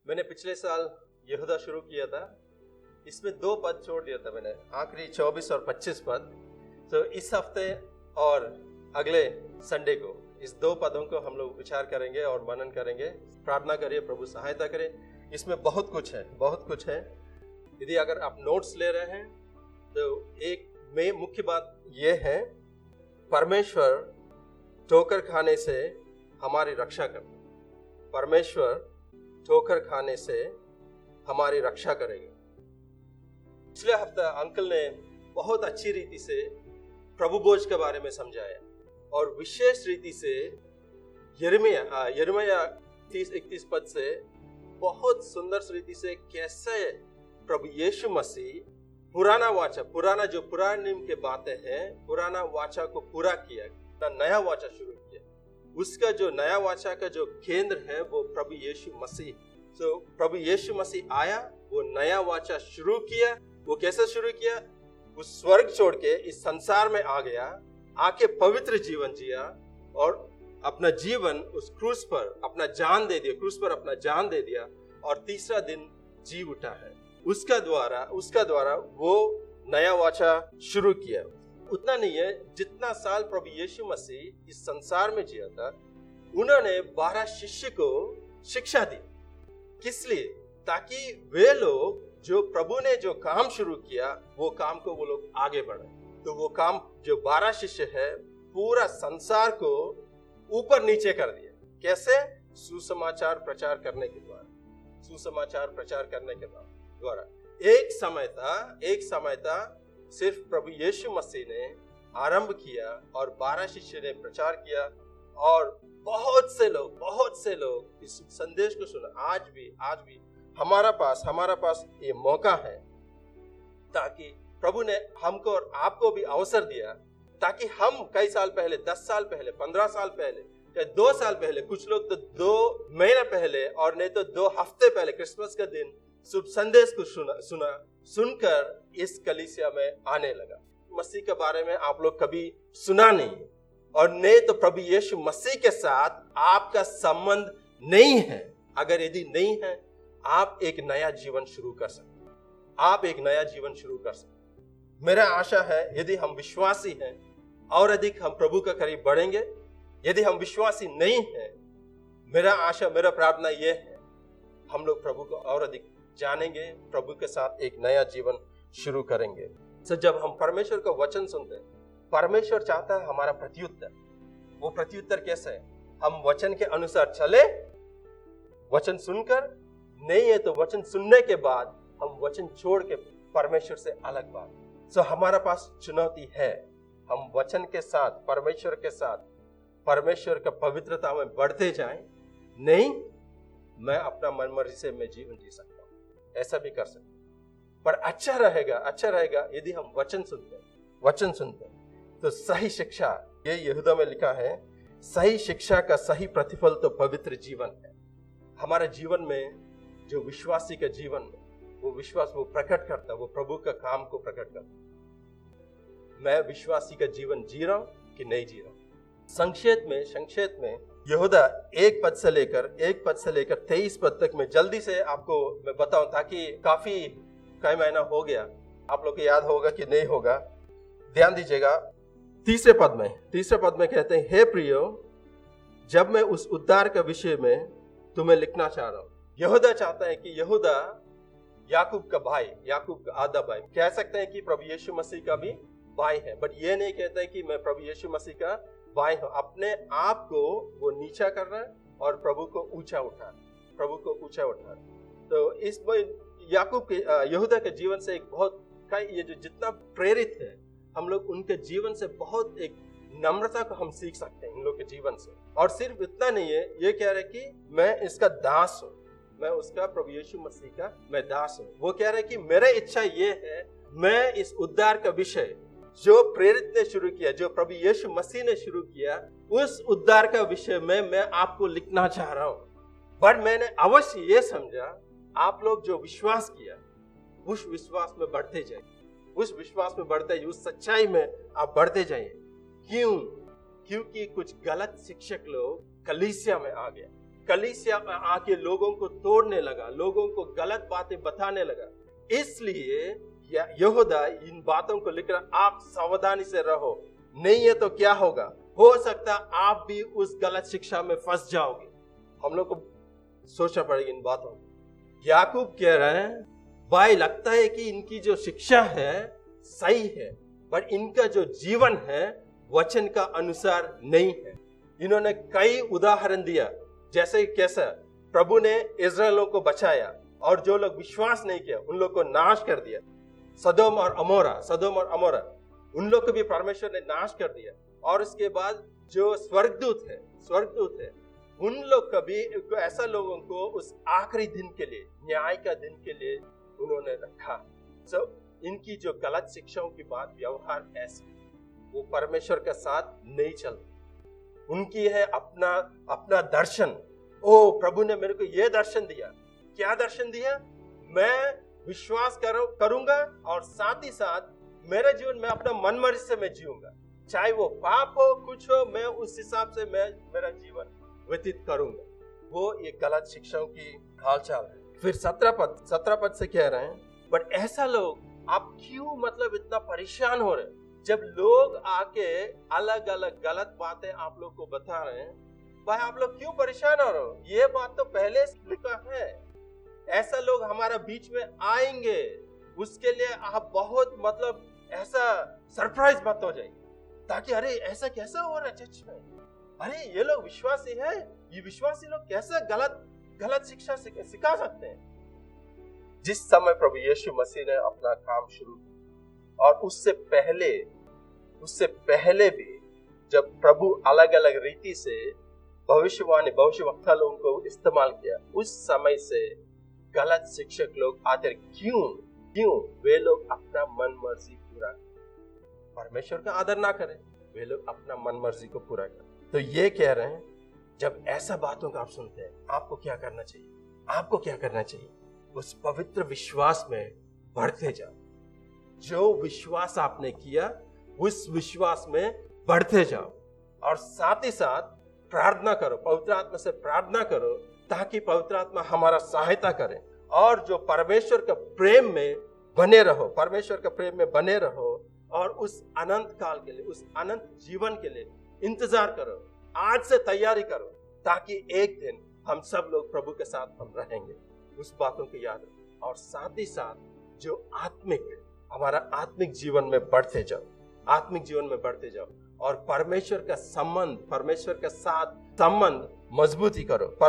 मैंने पिछले साल यहूदा शुरू किया था। इसमें 2 पद छोड़ दिया था मैंने, आखिरी 24 और 25 पद। तो इस हफ्ते और अगले संडे को इस 2 पदों को हम लोग विचार करेंगे और मनन करेंगे। प्रार्थना करिए, प्रभु सहायता करे। इसमें बहुत कुछ है, बहुत कुछ है। यदि अगर आप नोट्स ले रहे हैं तो एक में मुख्य बात यह है, परमेश्वर ठोकर खाने से हमारी रक्षा करता है। परमेश्वर ठोकर खाने से हमारी रक्षा करेगा। पिछले हफ्ता अंकल ने बहुत अच्छी रीति से प्रभु भोज के बारे में समझाया और विशेष रीति से यिर्मयाह 30-31 पद से बहुत सुंदर रीति से कैसे प्रभु यीशु मसीह पुराना जो पुराने नियम के बातें हैं, पुराना वाचा को पूरा किया, नया वाचा शुरू किया। उसका जो नया वाचा का जो केंद्र है वो प्रभु यीशु मसीह। तो प्रभु यीशु मसीह आया, वो नया वाचा शुरू किया। वो कैसे शुरू किया? वो स्वर्ग छोड़ के इस संसार में आ गया, आके पवित्र जीवन जिया और अपना जीवन उस क्रूस पर अपना जान दे दिया, क्रूस पर अपना जान दे दिया और तीसरा दिन जी उठा है। उसका द्वारा वो नया वाचा शुरू किया। उतना नहीं है, जितना साल प्रभु यीशु मसीह इस संसार में जिया था, उन्होंने 12 शिष्य को शिक्षा दी। किस लिए? ताकि वे लोग जो प्रभु ने जो काम शुरू किया वो काम को वो लोग आगे बढ़े। तो वो काम जो 12 शिष्य है, पूरा संसार को ऊपर नीचे कर दिया। कैसे? सुसमाचार प्रचार करने के द्वारा, सुसमाचार प्रचार करने के द्वारा। एक समय था सिर्फ प्रभु यीशु मसीह ने आरंभ किया और 12 शिष्य ने प्रचार किया और बहुत से लोग इस संदेश को सुना। आज भी हमारा पास ये मौका है, ताकि प्रभु ने हमको और आपको भी अवसर दिया, ताकि हम कई साल पहले, 10 साल पहले, 15 साल पहले, 2 साल पहले, कुछ लोग तो 2 महीना पहले और नहीं तो 2 हफ्ते पहले, क्रिसमस का दिन शुभ संदेश को सुनकर इस कलीसिया में आने लगा। मसीह के बारे में आप लोग कभी सुना नहीं और नहीं तो प्रभु यीशु मसीह के साथ आपका संबंध नहीं है। अगर यदि नहीं है, आप एक नया जीवन शुरू कर सकते। मेरा आशा है यदि हम विश्वासी हैं और अधिक हम प्रभु के करीब बढ़ेंगे। यदि हम विश्वासी नहीं हैं, मेरा प्रार्थना यह है, हम लोग प्रभु को और अधिक जानेंगे, प्रभु के साथ एक नया जीवन शुरू करेंगे। तो जब हम परमेश्वर का वचन सुनते हैं, परमेश्वर चाहता है हमारा प्रत्युत्तर। वो प्रत्युत्तर कैसे है? हम वचन के अनुसार चले, वचन सुनकर नहीं है तो वचन सुनने के बाद हम वचन छोड़ के परमेश्वर से अलग बात। तो हमारा पास चुनौती है, हम वचन के साथ, परमेश्वर के साथ, परमेश्वर का पवित्रता में बढ़ते जाएं। नहीं, मैं अपना मनमर्जी से मैं जीवन जी सकता हूं, ऐसा भी कर सकता हूं। पर अच्छा रहेगा यदि हम वचन सुनते हैं। तो सही शिक्षा, ये यहूदा में लिखा है, सही शिक्षा का सही प्रतिफल तो पवित्र जीवन है। हमारे जीवन में जो विश्वासी का जीवन में वो विश्वास वो प्रकट करता है, वो प्रभु का काम को प्रकट करता है। मैं विश्वासी का जीवन जी रहा हूं कि नहीं जी रहा हूं? संक्षेप में यहूदा 1 पद से लेकर 23 पद तक में जल्दी से आपको मैं बताऊं, ताकि काफी कई महीना हो गया, आप लोग को याद होगा कि नहीं होगा। ध्यान दीजिएगा। तीसरे पद में कहते हैं, हे प्रियो, जब मैं उस उद्धार के विषय में तुम्हें लिखना चाह रहा हूं। यहूदा चाहता है कि यहूदा याकूब का आधा भाई, कह सकते हैं कि प्रभु यीशु मसीह का भी भाई है, बट ये नहीं कहता है कि मैं प्रभु यीशु मसीह का भाई हूं। अपने आप को वो नीचा कर रहा है और प्रभु को ऊंचा उठा रहा है। तो इस यहूदा के जीवन से एक बहुत ये जो जितना प्रेरित है, हम लोग उनके जीवन से बहुत एक नम्रता को हम सीख सकते हैं इन लोग के जीवन से। और सिर्फ इतना नहीं है, ये कह रहे कि मैं इसका दास हूं, मैं उसका प्रभु यीशु मसीह का मैं दास हूं। वो कह रहे कि मेरा इच्छा ये है, मैं इस उद्धार का विषय जो प्रेरित ने शुरू किया, जो प्रभु यीशु मसीह ने शुरू किया, उस उद्धार का विषय में मैं आपको लिखना चाह रहा हूं। पर मैंने अवश्य ये समझा, आप लोग जो विश्वास किया उस विश्वास में बढ़ते जाइए, उस सच्चाई में आप बढ़ते जाइए। क्योंकि कुछ गलत शिक्षक लोग कलीसिया में आ गया, कलीसिया में आके लोगों को तोड़ने लगा, लोगों को गलत बातें बताने लगा। इसलिए यहूदा इन बातों को लिखकर आप सावधानी से रहो, नहीं है तो क्या होगा, हो सकता आप भी उस गलत शिक्षा में फंस जाओगे। हम लोग को सोचना पड़ेगा इन बातों को। याकूब कह रहे हैं, भाई लगता है कि इनकी जो शिक्षा है सही है, पर इनका जो जीवन है वचन का अनुसार नहीं है। इन्होंने कई उदाहरण दिया, जैसे कैसा प्रभु ने इस्राएलियों को बचाया और जो लोग विश्वास नहीं किया उन लोग को नाश कर दिया। सदोम और अमोरा उन लोग को भी परमेश्वर ने नाश कर दिया। और उसके बाद जो स्वर्गदूत है उन लोग कभी ऐसा लोगों को उस आखिरी दिन के लिए, न्याय का दिन के लिए उन्होंने रखा। इनकी जो गलत शिक्षाओं की बात, व्यवहार ऐसे, वो परमेश्वर के साथ नहीं चलते। उनकी है अपना दर्शन। ओ प्रभु ने मेरे को ये दर्शन दिया। क्या दर्शन दिया? मैं विश्वास करूंगा और साथ ही साथ मेरे जीवन में अपना मन मर्जी से मैं जीऊंगा, चाहे वो पाप हो कुछ हो, मैं उस हिसाब से मैं मेरा जीवन व्यतीत करूंगा। वो ये गलत शिक्षाओं की हालचाल है। फिर 17 पद से कह रहे हैं, बट ऐसा लोग आप क्यों मतलब इतना परेशान हो रहे हैं? जब लोग आके अलग अलग गलत बातें आप लोग को बता रहे हैं, भाई आप लोग क्यों परेशान हो रहे हो? ये बात तो पहले से लिखा है। ऐसा लोग हमारा बीच में आएंगे, उसके लिए आप बहुत मतलब ऐसा सरप्राइज मत हो जाए, ताकि अरे ऐसा कैसा हो रहा है चर्च में, अरे ये लोग विश्वासी है, ये विश्वासी लोग कैसे गलत शिक्षा सिखा सकते हैं। जिस समय प्रभु यीशु मसीह ने अपना काम शुरू किया और उससे पहले भी जब प्रभु अलग अलग रीति से भविष्यवक्ता लोगों को इस्तेमाल किया, उस समय से गलत शिक्षक लोग आते क्यों वे लोग अपना मन मर्जी पूरा करें, परमेश्वर का आदर ना करें, वे लोग अपना मन मर्जी को पूरा करें। तो ये कह रहे हैं, जब ऐसा बातों का आप सुनते हैं, आपको क्या करना चाहिए? उस पवित्र विश्वास में बढ़ते जाओ। जो विश्वास आपने किया उस विश्वास में बढ़ते जाओ, और साथ ही साथ प्रार्थना करो, पवित्र आत्मा से प्रार्थना करो, ताकि पवित्र आत्मा हमारा सहायता करे। और जो परमेश्वर के प्रेम में बने रहो और उस अनंत काल के लिए, उस अनंत जीवन के लिए इंतजार करो। आज से तैयारी करो, ताकि एक दिन हम सब लोग प्रभु के साथ हम रहेंगे। उस बातों को याद रखो, और साथ ही साथ जो हमारा आत्मिक जीवन में बढ़ते जाओ, और परमेश्वर के साथ संबंध मजबूती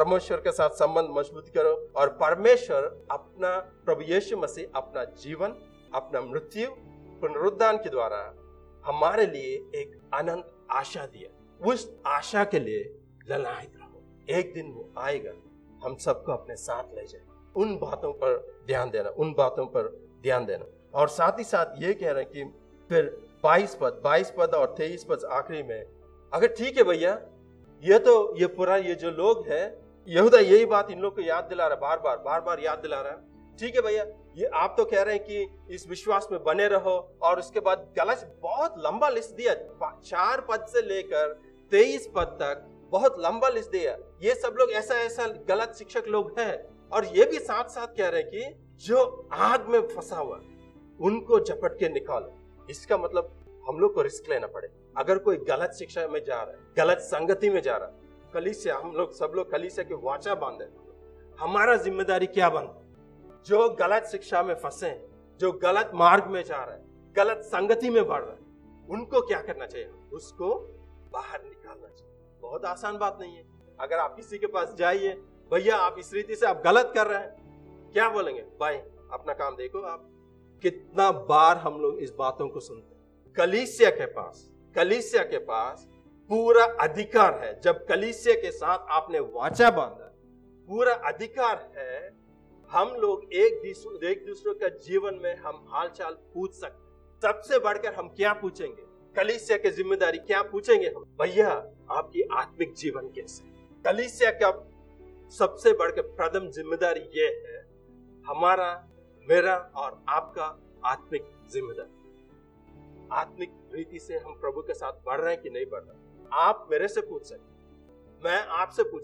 करो, और परमेश्वर अपना प्रभु यीशु मसीह अपना जीवन, अपना मृत्यु, पुनरुत्थान के द्वारा हमारे लिए एक अनंत आशा दिया। उस आशा के लिए ललायत रहो, एक दिन वो आएगा, हम सबको अपने साथ ले जाए। उन बातों पर ध्यान देना। और साथ ही साथ ये कह रहे हैं कि फिर 22 पद और 23 पद आखिरी में, अगर ठीक है भैया, ये पूरा ये जो लोग हैं, यहूदा यही बात इन लोग को याद दिला रहा है, बार बार याद दिला रहा है। ठीक है भैया, ये आप तो कह रहे हैं कि इस विश्वास में बने रहो, और उसके बाद गलत बहुत लंबा लिस्ट दिया, 4 पद से लेकर 23 पद तक बहुत लंबा लिस्ट दिया। ये सब लोग ऐसा गलत शिक्षक लोग हैं, और ये भी साथ साथ कह रहे हैं कि जो आग में फंसा हुआ उनको झपट के निकालो। इसका मतलब हम लोग को रिस्क लेना पड़े। अगर कोई गलत शिक्षा में जा रहा है, गलत संगति में जा रहा है, कलीसिया, हम लोग सब लोग कलीसिया के वाचा बांधे, हमारा जिम्मेदारी क्या बनता है? जो गलत शिक्षा में फंसे हैं, जो गलत मार्ग में जा रहा है, गलत संगति में बढ़ रहा है, उनको क्या करना चाहिए? उसको बाहर निकालना चाहिए। बहुत आसान बात नहीं है। अगर आप किसी के पास जाइए, भैया आप इस रीति से आप गलत कर रहे हैं, क्या बोलेंगे? भाई अपना काम देखो। आप कितना बार हम लोग इस बातों को सुनते हैं। कलीसिया के पास पूरा अधिकार है। जब कलीसिया के साथ आपने वाचा बांधा, पूरा अधिकार है। हम लोग एक दूसरे का जीवन में हम हालचाल पूछ सकते। सबसे बढ़कर हम क्या पूछेंगे? कलीसिया की जिम्मेदारी क्या पूछेंगे हम? भैया आपकी आत्मिक जीवन कैसे? कलीसिया का सबसे बढ़कर प्रथम जिम्मेदारी ये है, हमारा, मेरा और आपका आत्मिक जिम्मेदारी। आत्मिक रीति से हम प्रभु के साथ बढ़ रहे हैं कि नहीं बढ़ रहे? आप मेरे से पूछ सकते, मैं आपसे पूछ सकता।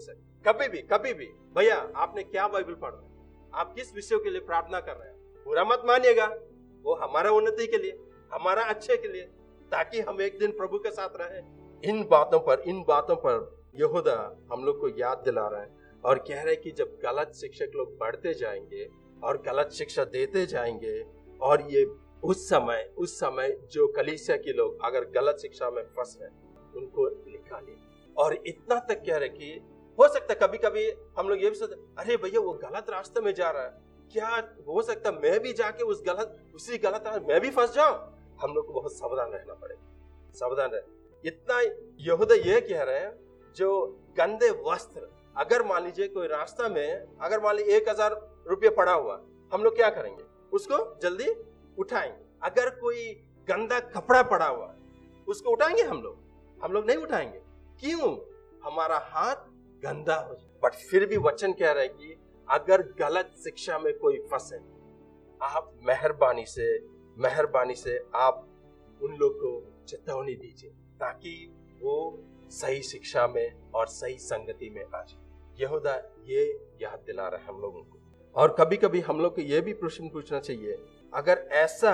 कभी भी भैया आपने क्या बाइबल पढ़ा, आप किस विषय के लिए प्रार्थना कर रहे हैं, बुरा मत मानिएगा, वो हमारा उन्नति के लिए, हमारा अच्छे के लिए, ताकि हम एक दिन प्रभु के साथ रहें। इन बातों पर यहूदा हम लोग को याद दिला रहे हैं और कह रहे हैं कि जब गलत शिक्षक लोग बढ़ते जाएंगे और गलत शिक्षा देते जाएंगे, और ये उस समय जो कलीसिया के लोग अगर गलत शिक्षा में फंस हैं उनको निकालिए। और इतना तक कह रहे कि हो सकता है कभी कभी हम लोग ये भी सोचते, अरे भैया वो गलत रास्ते में जा रहा है, क्या हो सकता है मैं भी जाके उसी गलत रास्ते मैं भी फंस जाऊं। हम लोग को बहुत सावधान रहना पड़ेगा, सावधान रहे। इतना यहूदा ये कह रहे हैं, जो गंदे वस्त्र, अगर मान लीजिए कोई रास्ता में अगर मान लीजिए 1000 रुपये पड़ा हुआ, हम लोग क्या करेंगे, उसको जल्दी उठाएंगे। अगर कोई गंदा कपड़ा पड़ा हुआ उसको उठाएंगे हम लोग नहीं उठाएंगे। क्यों? हमारा हाथ गंदा हो जाए। बट फिर भी वचन कह रहा है कि अगर गलत शिक्षा में कोई फंसे, आप मेहरबानी से आप उन लोग को चेतावनी दीजिए ताकि वो सही शिक्षा में और सही संगति में आ जाए। यहूदा ये याद दिला रहा है हम लोगों को। और कभी कभी हम लोग को ये भी प्रश्न पूछना चाहिए, अगर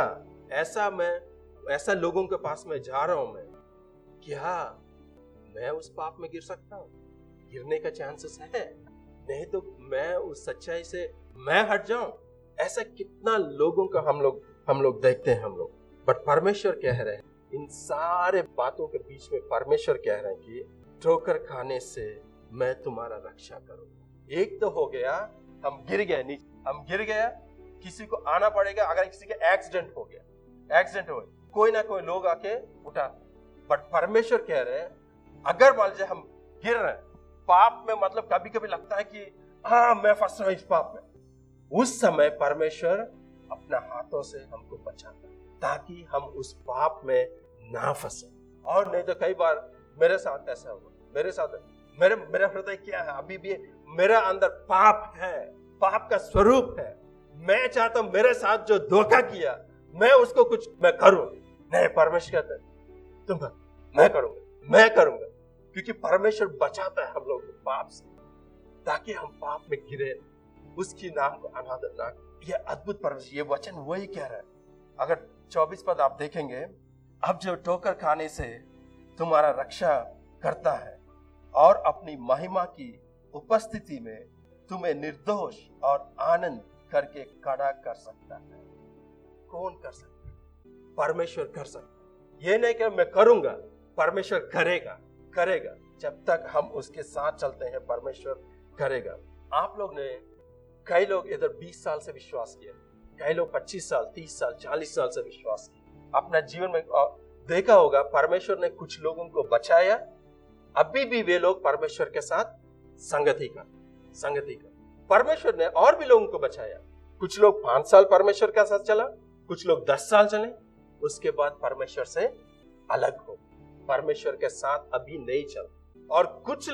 ऐसा लोगों के पास में जा रहा हूं, मैं क्या मैं उस पाप में गिर सकता हूं? गिरने का चांसेस है, नहीं तो मैं उस सच्चाई से मैं हट जाऊं। ऐसा कितना लोगों का हम लोग देखते हैं हम लोग। बट परमेश्वर कह रहे हैं, इन सारे बातों के बीच में परमेश्वर कह रहे हैं कि ठोकर खाने से मैं तुम्हारा रक्षा करूंगा। एक तो हो गया हम गिर गया, किसी को आना पड़ेगा। अगर किसी का एक्सीडेंट हो गया, कोई ना कोई लोग आके उठा। बट परमेश्वर कह रहे हैं, अगर मान लीजिए हम गिर रहे हैं पाप में, मतलब कभी कभी लगता है कि हाँ मैं फंस रहा हूं इस पाप में, उस समय परमेश्वर अपना हाथों से हमको बचाता है ताकि हम उस पाप में ना फंसे। और नहीं तो कई बार मेरे साथ ऐसा हुआ, मेरा हृदय क्या है, अभी भी मेरा अंदर पाप है, पाप का स्वरूप है। मैं चाहता हूं मेरे साथ जो धोखा किया मैं उसको कुछ मैं करूं। नहीं, परमेश्वर कहता है तुम मैं करूंगा, क्योंकि परमेश्वर बचाता है हम लोग को पाप से, ताकि हम पाप में गिरे, उसकी नाम को अनादर ना। ये अद्भुत परमेश्वर, ये वचन वही कह रहा है। अगर 24 पद आप देखेंगे, अब जो ठोकर खाने से तुम्हारा रक्षा करता है और अपनी महिमा की उपस्थिति में तुम्हें निर्दोष और आनंद करके खड़ा कर सकता है। कौन कर सकता है? परमेश्वर कर सकता है। ये नहीं कि मैं करूंगा, परमेश्वर करेगा। जब तक हम उसके साथ चलते हैं परमेश्वर करेगा। आप लोग ने, कई लोग इधर 20 साल से विश्वास किया, कई लोग 25 साल 30 साल 40 साल से विश्वास किया। अपना जीवन में देखा होगा परमेश्वर ने कुछ लोगों को बचाया, अभी भी वे लोग परमेश्वर के साथ संगति का परमेश्वर ने और भी लोगों को बचाया। कुछ लोग 5 साल परमेश्वर के साथ चला, कुछ लोग 10 साल चले, उसके बाद परमेश्वर से अलग हो, परमेश्वर के साथ अभी नहीं चल। और कुछ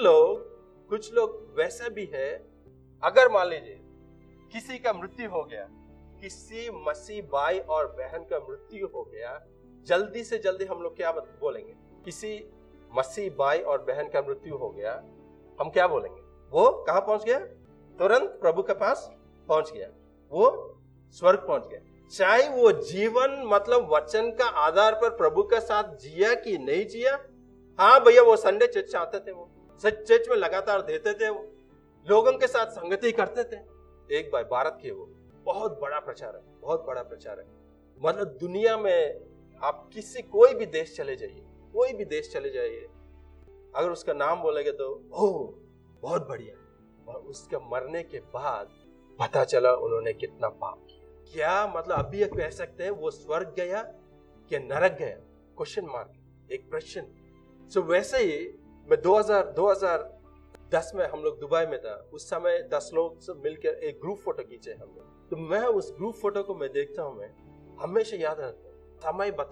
लोग वैसे भी है, अगर मान लीजिए किसी का मृत्यु हो गया, किसी मसीह भाई और बहन का मृत्यु हो गया, जल्दी से जल्दी हम लोग क्या बोलेंगे? किसी मसीह भाई और बहन का मृत्यु हो गया, हम क्या बोलेंगे? वो कहां पहुंच गया? तुरंत प्रभु के पास पहुंच गया, वो स्वर्ग पहुंच गया। चाहे वो जीवन मतलब वचन का आधार पर प्रभु के साथ जिया कि नहीं जिया। हाँ भैया, वो संडे चर्च आते थे, वो चर्च में लगातार देते थे, वो लोगों के साथ संगति करते थे। एक भाई भारत के, वो बहुत बड़ा प्रचार है। मतलब दुनिया में आप कोई भी देश चले जाइए, अगर उसका नाम बोलेंगे तो बहुत बढ़िया। और उसके मरने के बाद पता चला उन्होंने कितना पाप किया। क्या मतलब अभी कह सकते हैं वो स्वर्ग गया कि नरक गया? क्वेश्चन मार्क, एक प्रश्न। सो वैसे ही मैं 2010 में हम लोग दुबई में था, उस समय 10 लोग सब मिलकर एक ग्रुप फोटो खींचे हम लोग। तो मैं उस ग्रुप फोटो को मैं देखता हूँ, मैं हमेशा याद रहता है,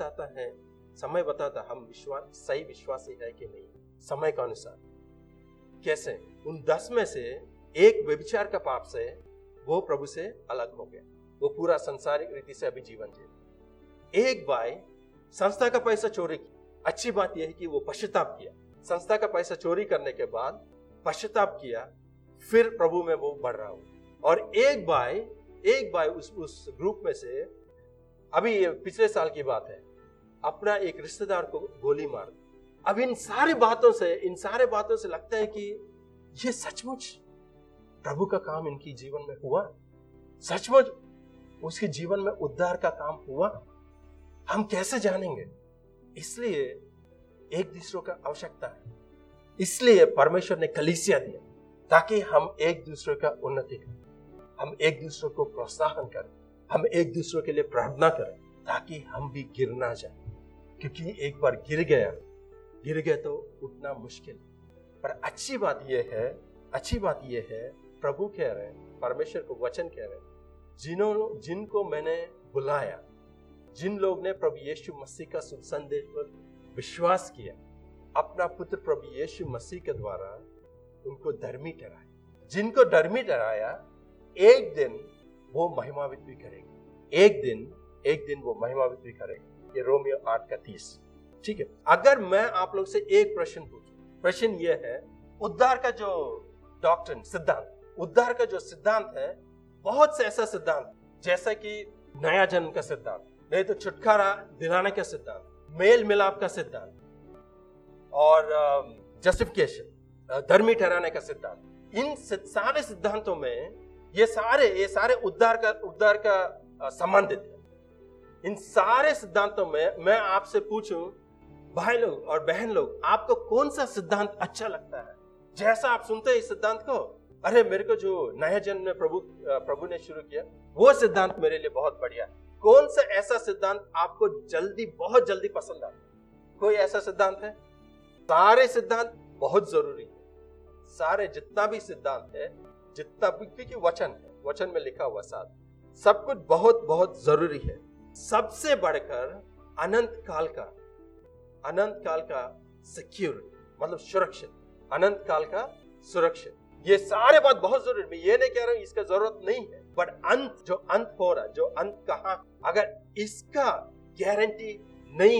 समय बताता हम सही विश्वासी है कि नहीं, समय के अनुसार। कैसे उन 10 में से एक व्यभिचार का पाप से वो प्रभु से अलग हो गया, वो पूरा संसारिक रीति से अभी जीवन जी। एक भाई संस्था का पैसा चोरी किया। अच्छी बात यह है कि वो पश्चाताप किया, संस्था का पैसा चोरी करने के बाद पश्चाताप किया फिर प्रभु में वो बढ़ रहा हूं। और एक बाय उस ग्रुप में से, अभी ये पिछले साल की बात है, अपना एक रिश्तेदार को गोली मार। अब इन सारे बातों से लगता है कि ये सचमुच प्रभु का काम इनकी जीवन में हुआ, सचमुच उसके जीवन में उद्धार का काम हुआ। हम कैसे जानेंगे? इसलिए एक दूसरे का आवश्यकता है। इसलिए परमेश्वर ने कलीसिया दिया ताकि हम एक दूसरे का उन्नति करें, हम एक दूसरे को प्रोत्साहन करें, हम एक दूसरे के लिए प्रार्थना करें, ताकि हम भी गिर ना जाए। क्योंकि एक बार गिर गए तो उठना मुश्किल। पर अच्छी बात यह है प्रभु कह रहे हैं, परमेश्वर को वचन कह रहे हैं, जिनको मैंने बुलाया, जिन लोग ने प्रभु यीशु मसीह का शुभ संदेश पर विश्वास किया, अपना पुत्र प्रभु यीशु मसीह के द्वारा उनको धर्मी ठहराया। जिनको धर्मी ठहराया, एक दिन वो महिमान्वित भी करेंगे। एक दिन वो महिमान्वित भी करेंगे। ये रोमियो 8:30। ठीक है। अगर मैं आप लोग से एक प्रश्न पूछूं, प्रश्न ये है, उद्धार का जो डॉक्ट्रिन, सिद्धांत, उद्धार का जो सिद्धांत है, बहुत से ऐसा सिद्धांत जैसा कि नया जन्म का सिद्धांत, नहीं तो छुटकारा दिलाने का सिद्धांत, मेल मिलाप का सिद्धांत, और जस्टिफिकेशन, धर्मी ठहराने का सिद्धांत, इन सारे सिद्धांतों में ये सारे उद्धार का संबंधित है। इन सारे सिद्धांतों में मैं आपसे पूछूं, भाई लोग और बहन लोग, आपको कौन सा सिद्धांत अच्छा लगता है? जैसा आप सुनते हैं इस सिद्धांत को, अरे मेरे को जो नया जन्म में प्रभु ने शुरू किया, वो सिद्धांत मेरे लिए बहुत बढ़िया है। कौन सा ऐसा सिद्धांत आपको बहुत जल्दी पसंद आता है? कोई ऐसा सिद्धांत है? सारे सिद्धांत बहुत जरूरी है। सारे जितना भी सिद्धांत है, जितना भी, क्योंकि वचन में लिखा हुआ सब कुछ बहुत बहुत जरूरी है। सबसे बढ़कर अनंत काल का सिक्योर, मतलब सुरक्षित, अनंत काल का सुरक्षित, ये सारे बात बहुत जरूरी है। मैं ये नहीं कह रहा हूं इसका जरूरत नहीं है, बट जो अंत हो रहा, जो अंत कहां, अगर इसका गारंटी नहीं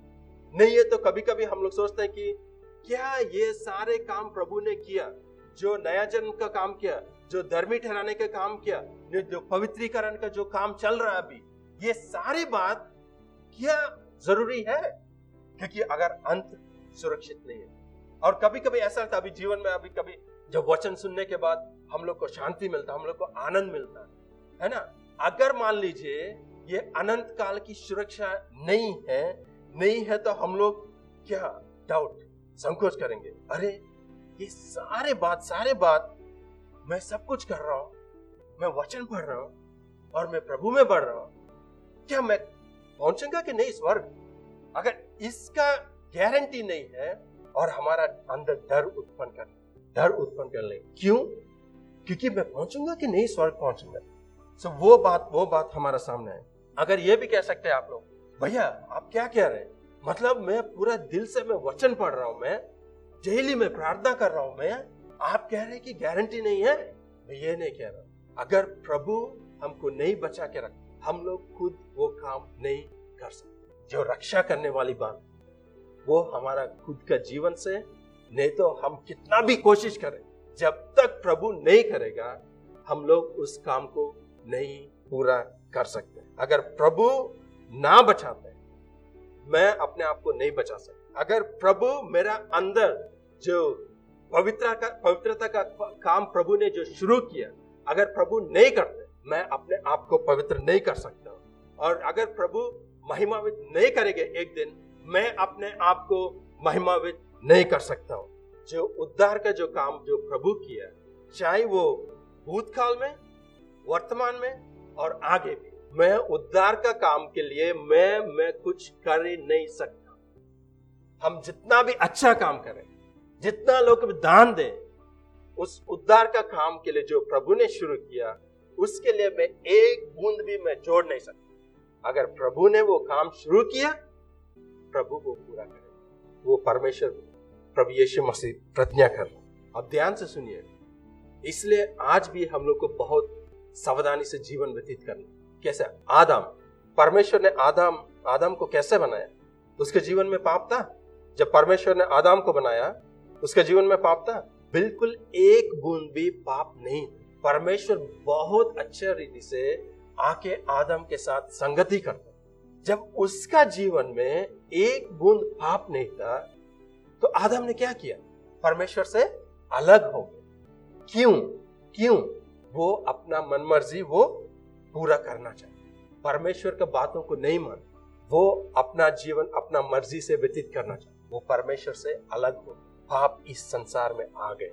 है तो कभी कभी हम लोग सोचते हैं कि क्या ये सारे काम प्रभु ने किया, जो नया जन्म का काम किया, जो धर्मी ठहराने का काम किया, जो पवित्रीकरण का जो काम चल रहा है अभी, ये सारी बात क्या जरूरी है? क्योंकि अगर अंत सुरक्षित नहीं है, और कभी कभी ऐसा होता है अभी जीवन में, अभी कभी जब वचन सुनने के बाद हम लोग को शांति मिलता, हम लोग को आनंद मिलता है ना। अगर मान लीजिए ये अनंत काल की सुरक्षा नहीं है तो हम लोग क्या डाउट, संकोच करेंगे, अरे ये सारे बात मैं सब कुछ कर रहा हूं, मैं वचन पढ़ रहा हूं और मैं प्रभु में बढ़ रहा हूं, क्या मैं पहुंचूंगा कि नहीं स्वर्ग? अगर इसका गारंटी नहीं है, और हमारा अंदर डर उत्पन्न कर ले, क्यों? क्योंकि मैं पहुंचूंगा कि नहीं स्वर्ग पहुंचूंगा। सो वो बात हमारा सामने है। अगर ये भी कह सकते हैं आप लोग, भैया आप क्या कह रहे हैं, मतलब मैं पूरा दिल से मैं वचन पढ़ रहा हूं, मैं डेली में प्रार्थना कर रहा हूं, मैं, आप कह रहे हैं कि गारंटी नहीं है? मैं ये नहीं कह रहा। अगर प्रभु हमको नहीं बचा के रख, हम लोग खुद वो काम नहीं कर सकते। जो रक्षा करने वाली बात वो हमारा खुद का जीवन से, नहीं तो हम कितना भी कोशिश करें, जब तक प्रभु नहीं करेगा हम लोग उस काम को नहीं पूरा कर सकते। अगर प्रभु ना बचाते, मैं अपने आप को नहीं बचा सकता। अगर प्रभु मेरा अंदर जो पवित्रता का काम प्रभु ने जो शुरू किया, अगर प्रभु नहीं करते, मैं अपने आप को पवित्र नहीं कर सकता। और अगर प्रभु महिमान्वित नहीं करेंगे एक दिन, मैं अपने आप को महिमान्वित नहीं कर सकता हूं। जो उद्धार का जो काम जो प्रभु किया, चाहे वो भूतकाल में, वर्तमान में और आगे भी, मैं उद्धार का काम के लिए मैं कुछ कर ही नहीं सकता। हम जितना भी अच्छा काम करें, जितना लोग दान दें, उस उद्धार का काम के लिए जो प्रभु ने शुरू किया, उसके लिए मैं एक बूंद भी मैं जोड़ नहीं सकता। अगर प्रभु ने वो काम शुरू किया, प्रभु वो पूरा करे। वो परमेश्वर प्रभु यीशु मसीह प्रतिज्ञा कर रहा है। अब ध्यान से सुनिए, इसलिए आज भी हम लोग को बहुत सावधानी से जीवन व्यतीत करना। कैसे? परमेश्वर ने आदम को कैसे बनाया? उसके जीवन में पाप था? जब परमेश्वर ने आदम को बनाया, उसके जीवन में पाप था? बिल्कुल एक बूंद भी पाप नहीं। परमेश्वर बहुत अच्छे रीति से आके आदम के साथ संगति करता। जब उसका जीवन में एक बूंद पाप नहीं था तो आदम ने क्या किया? परमेश्वर से अलग हो गया। क्यों? वो अपना मनमर्जी वो पूरा करना चाहता, परमेश्वर के बातों को नहीं मान, वो अपना जीवन अपना मर्जी से व्यतीत करना चाहता, वो परमेश्वर से अलग हो। पाप इस संसार में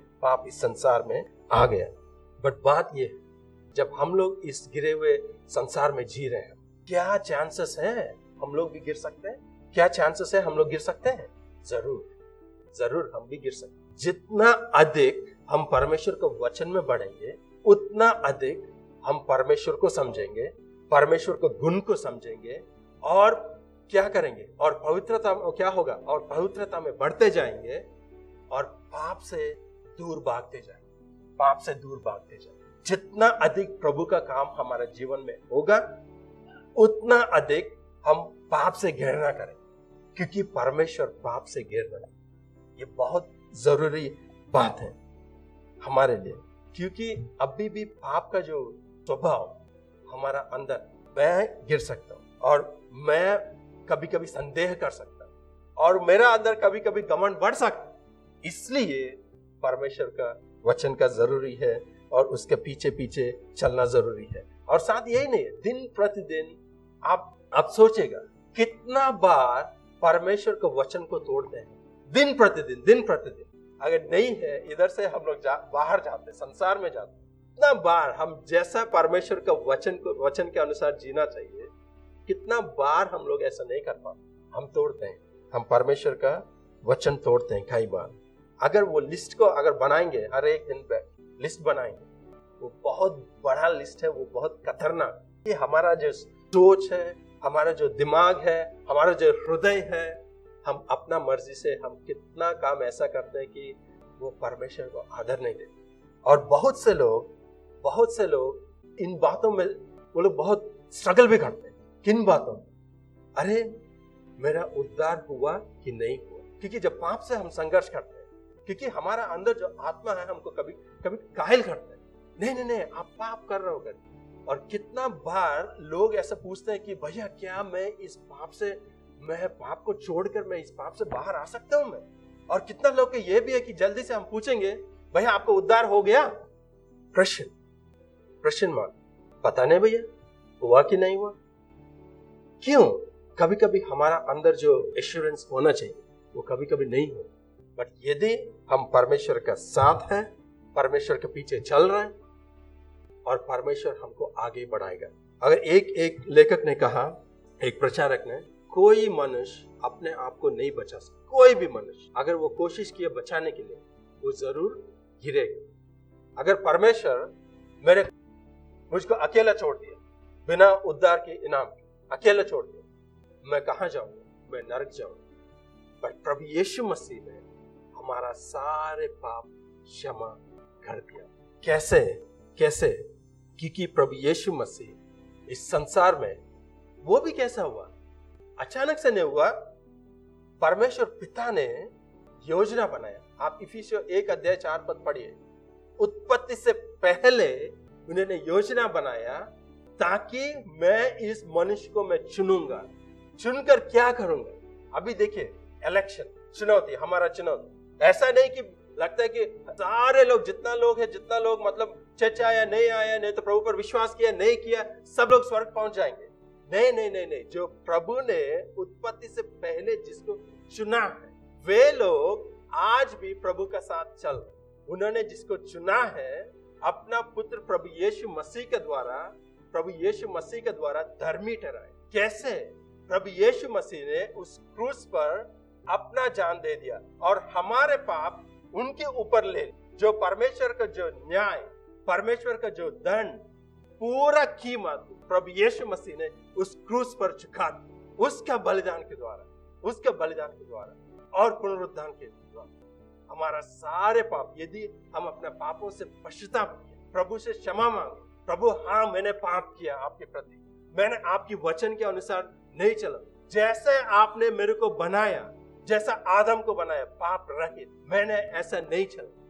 आ गया। बट बात ये है, जब हम लोग इस गिरे हुए संसार में जी रहे हैं, क्या चांसेस है हम लोग भी गिर सकते हैं? क्या चांसेस है हम लोग गिर सकते हैं? जरूर हम भी गिर सकते हैं। जितना अधिक हम परमेश्वर के वचन में बढ़ेंगे, उतना अधिक हम परमेश्वर को समझेंगे, परमेश्वर के गुण को समझेंगे, और क्या करेंगे? और पवित्रता क्या होगा? और पवित्रता में बढ़ते जाएंगे और पाप से दूर भागते जाएंगे। जितना अधिक प्रभु का काम हमारे जीवन में होगा, उतना अधिक हम पाप से घृणा करें, क्योंकि परमेश्वर पाप से घृणा है। ये बहुत जरूरी बात है हमारे लिए, क्योंकि अभी भी पाप का जो स्वभाव हमारा अंदर, मैं गिर सकता हूँ और मैं कभी कभी संदेह कर सकता हूँ और मेरा अंदर कभी कभी घमंड बढ़ सकता है। इसलिए परमेश्वर का वचन का जरूरी है और उसके पीछे पीछे चलना जरूरी है। और साथ यही नहीं है, दिन प्रतिदिन आप सोचेगा कितना बार परमेश्वर के वचन को तोड़ते हैं। दिन प्रतिदिन अगर नहीं है, इधर से हम लोग बाहर जाते, संसार में जाते, कितना बार हम जैसा परमेश्वर का वचन के अनुसार जीना चाहिए, कितना बार हम लोग ऐसा नहीं कर पाते, हम तोड़ते हैं, हम परमेश्वर का वचन तोड़ते हैं कई बार। अगर वो लिस्ट को अगर बनाएंगे, हर एक दिन पे लिस्ट बनाएंगे, वो बहुत बड़ा लिस्ट है, वो बहुत खतरनाक। ये हमारा जो सोच है, हमारा जो दिमाग है, हमारा जो हृदय है, हम अपना मर्जी से हम कितना काम ऐसा करते हैं कि वो परमेश्वर को आदर नहीं देते। और बहुत से लोग इन बातों में वो लोग बहुत स्ट्रगल भी करते हैं। किन बातों में? अरे मेरा उद्धार हुआ कि नहीं हुआ? क्योंकि जब पाप से हम संघर्ष करते हैं, क्योंकि हमारा अंदर जो आत्मा है हमको कभी कभी कायल करते हैं, नहीं आप पाप कर रहे हो। और कितना बार लोग ऐसा पूछते हैं कि भैया क्या मैं पाप को छोड़कर मैं इस पाप से बाहर आ सकता हूं मैं? और कितना लोग के ये भी है कि जल्दी से हम पूछेंगे, भैया आपको उद्धार हो गया? प्रश्न मार्क। पता नहीं भैया हुआ कि नहीं हुआ। क्यों? कभी कभी हमारा अंदर जो एश्योरेंस होना चाहिए वो कभी कभी नहीं हो। बट यदि हम परमेश्वर का साथ हैं, परमेश्वर के पीछे चल रहे हैं, और परमेश्वर हमको आगे बढ़ाएगा। अगर एक लेखक ने कहा, एक प्रचारक ने, कोई मनुष्य अपने आप को नहीं बचा सकता। कोई भी मनुष्य अगर वो कोशिश किए बचाने के लिए, वो जरूर गिरेगा। अगर परमेश्वर मुझको अकेला छोड़ दिया, बिना उद्धार के इनाम के अकेला छोड़ दिया, मैं कहां जाऊंगा? मैं नरक जाऊंगा। पर प्रभु यीशु मसीह ने हमारा सारे पाप क्षमा कर दिया। कैसे? क्योंकि प्रभु यीशु मसीह इस संसार में, वो भी कैसा हुआ? अचानक से नहीं हुआ। परमेश्वर पिता ने योजना बनाया। आप इफिसियों 1:4 पढ़िए। उत्पत्ति से पहले उन्होंने योजना बनाया ताकि मैं इस मनुष्य को मैं चुनूंगा। चुनकर क्या करूंगा? अभी देखिए, इलेक्शन, चुनौती, हमारा चुनौती। ऐसा नहीं कि लगता है कि सारे लोग, जितना लोग मतलब चर्च आया नहीं तो प्रभु पर विश्वास किया नहीं किया, सब लोग स्वर्ग पहुंच जाएंगे। नहीं। जो प्रभु ने उत्पत्ति से पहले जिसको चुना है, वे लोग आज भी प्रभु का साथ चल रहे। उन्होंने जिसको चुना है, अपना पुत्र प्रभु यीशु मसीह के द्वारा धर्मी ठहराए। कैसे? प्रभु यीशु मसीह ने उस क्रूस पर अपना जान दे दिया और हमारे पाप उनके ऊपर ले, जो परमेश्वर का जो न्याय, परमेश्वर का जो दंड, पूरा कीमत प्रभु यीशु मसीह ने उस क्रूस पर चुका दी। उसका बलिदान के द्वारा और पुनरुत्थान के द्वारा हमारा सारे पाप, यदि हम अपने पापों से पश्चाताप किए, प्रभु से क्षमा मांगे, प्रभु हाँ मैंने पाप किया आपके प्रति, मैंने आपकी वचन के अनुसार नहीं चला, जैसे आपने मेरे को बनाया, जैसा आदम को बनाया पाप रहित, मैंने ऐसा नहीं चला,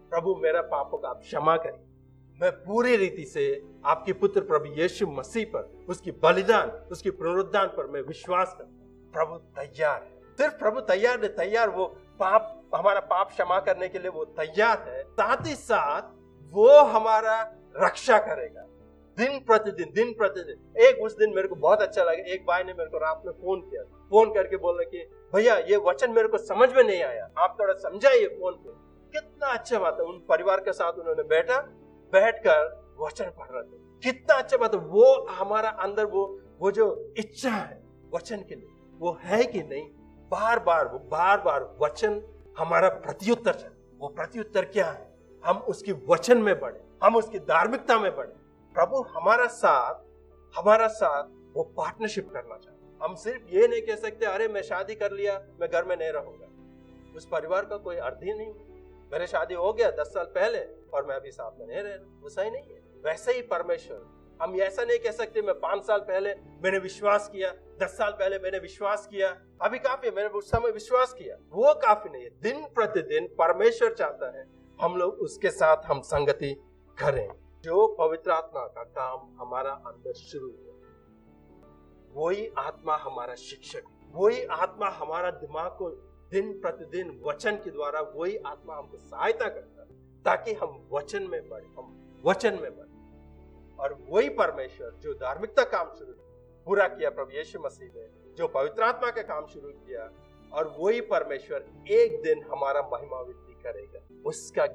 प्रभु मेरा पापों का आप क्षमा करिए। मैं पूरी रीति से आपके पुत्र प्रभु यीशु मसीह पर, उसकी बलिदान, उसकी पुनरुत्थान पर मैं विश्वास करता हूं। प्रभु तैयार है, सिर्फ प्रभु तैयार नहीं, तैयार वो पाप, हमारा पाप क्षमा करने के लिए वो तैयार है। साथ ही साथ वो हमारा रक्षा करेगा दिन प्रतिदिन। एक उस दिन मेरे को बहुत अच्छा लगा, एक भाई ने मेरे को रात में फोन करके बोल रहे कि भैया ये वचन मेरे को समझ में नहीं आया, आप थोड़ा समझाइए फोन पे। कितना अच्छा बात है, उन परिवार के साथ उन्होंने बैठकर वचन पढ़ रहे थे। कितना अच्छा बात है। वो हमारा अंदर वो जो इच्छा है वचन के लिए, वो है कि नहीं। बार बार वचन हमारा प्रत्युत्तर है। वो प्रत्युत्तर क्या है? हम उसकी वचन में बढ़े, हम उसकी धार्मिकता में बढ़े। प्रभु हमारा साथ वो पार्टनरशिप करना चाहते। हम सिर्फ ये नहीं कह सकते अरे मैं शादी कर लिया, मैं घर में नहीं रहूंगा। उस परिवार का कोई अर्थ ही नहीं। मेरे शादी हो गया 10 साल पहले और मैं अभी साथ में नहीं रह रहा, वो सही नहीं है। वैसे ही परमेश्वर, हम ऐसा नहीं कह सकते मैं 5 साल पहले मैंने विश्वास किया, 10 साल पहले मैंने विश्वास किया, अभी काफी है, मैंने उस समय विश्वास किया। वो काफी नहीं है। दिन प्रतिदिन परमेश्वर चाहता है हम लोग उसके साथ हम संगति करें। जो पवित्र आत्मा का काम हमारा अंदर शुरू हुआ, वही आत्मा हमारा शिक्षक, वही आत्मा हमारा दिमाग को दिन प्रतिदिन वचन के द्वारा, वही आत्मा हमको सहायता करता है ताकि हम वचन में बढ़े। और वही परमेश्वर जो धार्मिकता काम पूरा किया प्रभु यीशु मसीह ने, जो पवित्र आत्मा का काम शुरू किया, और वही परमेश्वर एक दिन हमारा महिमा वृद्धि करेगा। उसका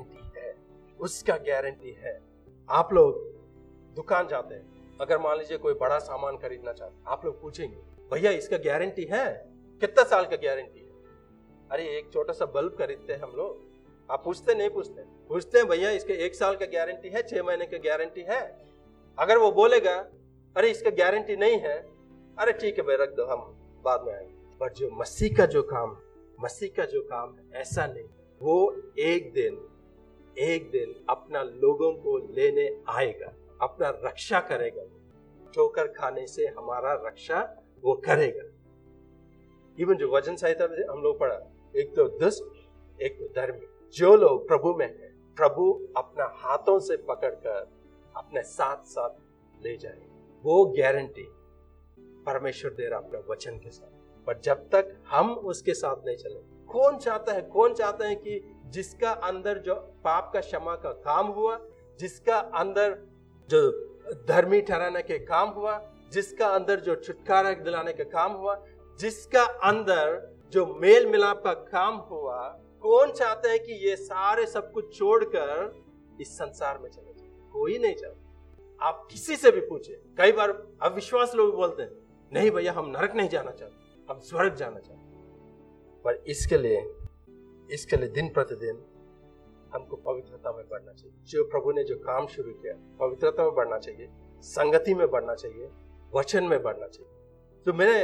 गारंटी है। आप लोग दुकान जाते हैं, अगर मान लीजिए कोई बड़ा सामान खरीदना चाहते, आप लोग पूछेंगे भैया इसका गारंटी है? कितना साल का गारंटी है? अरे एक छोटा सा बल्ब खरीदते हैं हम लोग, आप पूछते हैं भैया इसके 1 साल का गारंटी है, 6 महीने का गारंटी है? अगर वो बोलेगा अरे इसका गारंटी नहीं है, अरे ठीक है भाई रख दो, हम बाद में आएंगे। पर जो मसीह का जो काम है, ऐसा नहीं। वो एक दिन अपना लोगों को लेने आएगा, अपना रक्षा करेगा। ठोकर खाने से हमारा रक्षा वो करेगा। इवन जो वचन संहिता में हम लोग पढ़ा, एक तो दुष्ट, एक तो धर्मी। जो लोग प्रभु में है, प्रभु अपना हाथों से पकड़कर अपने साथ ले जाए। वो गारंटी परमेश्वर दे रहा अपने वचन के साथ। पर जब तक हम उसके साथ नहीं चले, कौन चाहता है कि जिसका अंदर जो पाप का क्षमा का काम हुआ, जिसका अंदर जो धर्मी ठहराने के काम हुआ, जिसका अंदर जो छुटकारा दिलाने का काम हुआ, जिसका अंदर जो मेल मिलाप का काम हुआ, कौन चाहता है कि ये सारे सब कुछ छोड़कर इस संसार में चले जाए? कोई नहीं चाहता। आप किसी से भी पूछे, कई बार अविश्वास लोग बोलते हैं नहीं भैया हम नरक नहीं जाना चाहते, हम स्वर्ग जाना चाहते। पर इसके लिए दिन प्रतिदिन हमको पवित्रता में बढ़ना चाहिए। जो प्रभु ने जो काम शुरू किया, पवित्रता में बढ़ना चाहिए, संगति में बढ़ना चाहिए, वचन में बढ़ना चाहिए। तो मैंने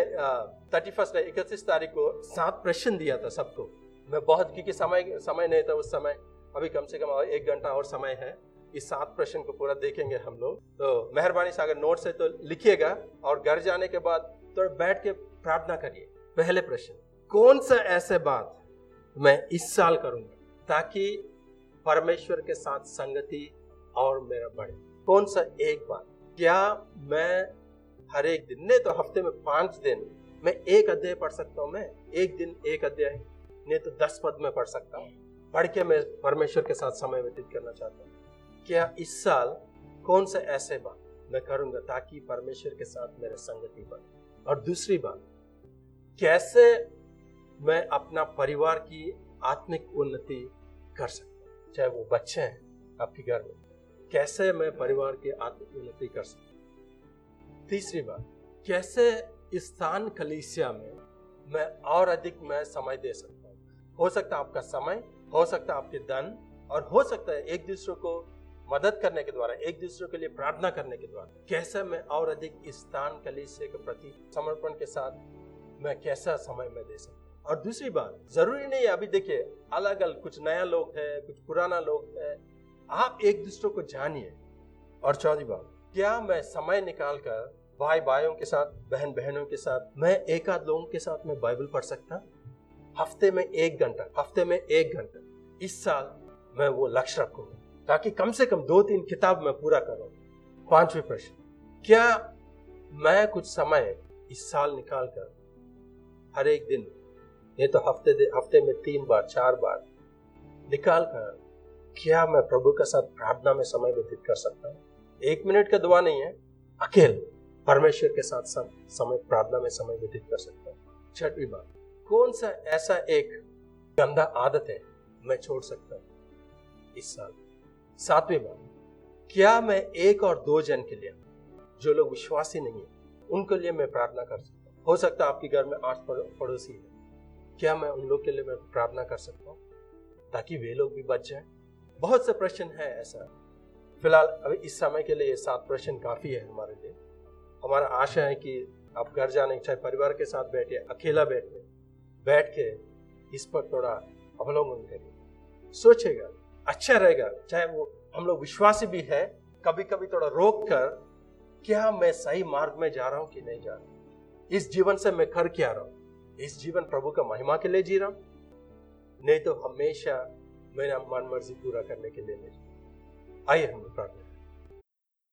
31 तारीख को 7 प्रश्न दिया था सबको। मैं बहुत, क्योंकि समय नहीं था उस समय, अभी कम से कम 1 घंटा और समय है। इस 7 प्रश्न को पूरा देखेंगे हम लोग। तो मेहरबानी से अगर नोट्स है तो लिखिएगा, और घर जाने के बाद तो बैठ के प्रार्थना करिए। पहले प्रश्न, कौन सा ऐसे बात मैं इस साल करूंगा ताकि परमेश्वर के साथ संगति और मेरा बढ़े? कौन सा एक बात? क्या मैं हर एक दिन, नहीं तो हफ्ते में 5 दिन मैं 1 अध्याय पढ़ सकता हूँ? मैं एक दिन 1 अध्याय, नहीं तो 10 पद में पढ़ सकता हूँ। पढ़ के मैं परमेश्वर के साथ समय व्यतीत करना चाहता हूँ। क्या इस साल कौन सा ऐसे बात मैं करूंगा ताकि परमेश्वर के साथ मेरा संगति बढ़े? और दूसरी बात, कैसे मैं अपना परिवार की आत्मिक उन्नति कर सकता हूँ? चाहे वो बच्चे हैं आपके घर में, कैसे मैं परिवार की आत्मिक उन्नति कर सकता हूँ? तीसरी बात, कैसे इस स्थान कलीसिया में मैं और अधिक मैं समय दे सकता हूँ? हो सकता है आपका समय, हो सकता है आपके धन, और हो सकता है एक दूसरे को मदद करने के द्वारा, एक दूसरे के लिए प्रार्थना करने के द्वारा कैसे मैं और अधिक इस स्थान कलीसिया के प्रति समर्पण के साथ मैं कैसा समय में दे सकता हूँ? और दूसरी बात, जरूरी नहीं है, अभी देखिए अलग अलग, कुछ नया लोग है, कुछ पुराना लोग है, आप एक दूसरे को जानिए। और चौथी बात, क्या मैं समय निकाल कर भाई भाइयों के साथ, बहन बहनों के साथ, मैं एक आध लोगों के साथ मैं बाइबल पढ़ सकता? हफ्ते में 1 घंटा इस साल मैं वो लक्ष्य रखूंगा, ताकि कम से कम 2-3 किताब मैं पूरा करूं। 5वें प्रश्न, क्या मैं कुछ समय इस साल निकाल कर हर एक दिन, ये तो हफ्ते में 3 बार 4 बार निकाल कर, क्या मैं प्रभु के साथ प्रार्थना में समय व्यतीत कर सकता हूँ? 1 मिनट का दुआ नहीं है, अकेले परमेश्वर के साथ समय प्रार्थना में समय व्यतीत कर सकता हूँ। 6वीं बात, कौन सा ऐसा एक गंदा आदत है मैं छोड़ सकता हूँ इस साल? 7वीं बात, क्या मैं 1 और 2 जन के लिए, जो लोग विश्वासी नहीं है, उनके लिए मैं प्रार्थना कर सकता हूँ? हो सकता है आपके घर में 8 पड़ोसी है, क्या मैं उन लोग के लिए मैं प्रार्थना कर सकता हूँ ताकि वे लोग भी बच जाएं? बहुत से प्रश्न है ऐसा। फिलहाल अभी इस समय के लिए ये 7 प्रश्न काफी है हमारे लिए। हमारा आशा है कि आप घर जाने, चाहे परिवार के साथ बैठे, अकेला बैठ के इस पर थोड़ा अवलोकन करिए, सोचेगा, अच्छा रहेगा। चाहे वो हम लोग विश्वासी भी है, कभी कभी थोड़ा रोक कर, क्या मैं सही मार्ग में जा रहा हूं कि नहीं जा रहा हूं? इस जीवन से मैं कर क्या रहा हूं? इस जीवन प्रभु का महिमा के लिए जी रहा हूं, नहीं तो हमेशा मेरा मन मर्जी पूरा करने के लिए नहीं। आइए हम प्रार्थना